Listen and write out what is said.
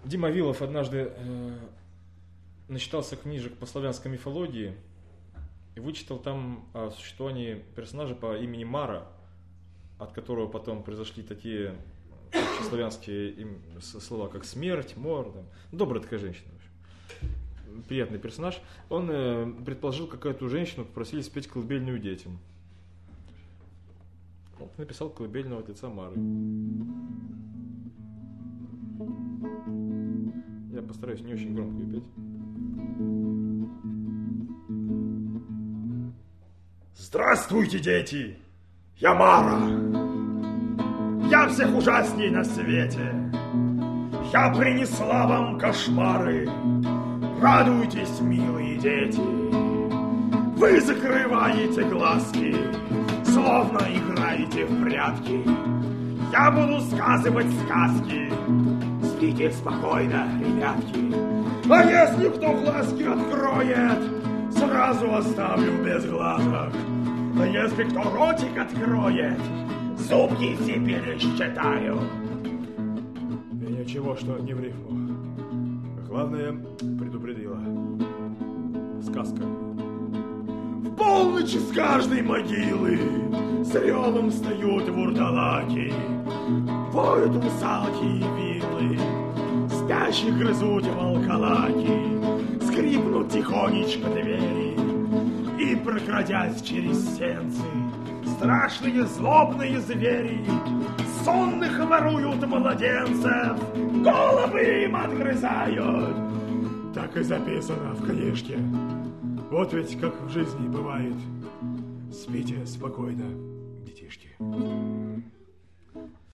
Дима Вилов однажды начитался книжек по славянской мифологии и вычитал там о существовании персонажа по имени Мара, от которого потом произошли такие славянские слова, как смерть, мор. Добрая такая женщина, в общем. Приятный персонаж. Он предположил, как эту женщину попросили спеть колыбельную детям. Вот написал колыбельную от лица Мары. Я постараюсь не очень громко ее петь. Здравствуйте, дети! Я Мара! Я всех ужасней на свете! Я принесла вам кошмары! Радуйтесь, милые дети! Вы закрываете глазки, словно играете в прятки. Я буду сказывать сказки. Спите спокойно, ребятки. А если кто глазки откроет, сразу оставлю без глазок. А если кто ротик откроет, зубки все пересчитаю. И ничего, что не в рифму. Главное, предупредила. Сказка. В полночь с каждой могилы с ревом встают вурдалаки. Воют русалки и вилы, спящих грызут волколаки. Скрипнут тихонечко двери, и, прокрадясь через сенцы, страшные злобные звери сонных воруют младенцев, головы им отгрызают. Так и записано в книжке. Вот ведь как в жизни бывает. Спите спокойно, детишки.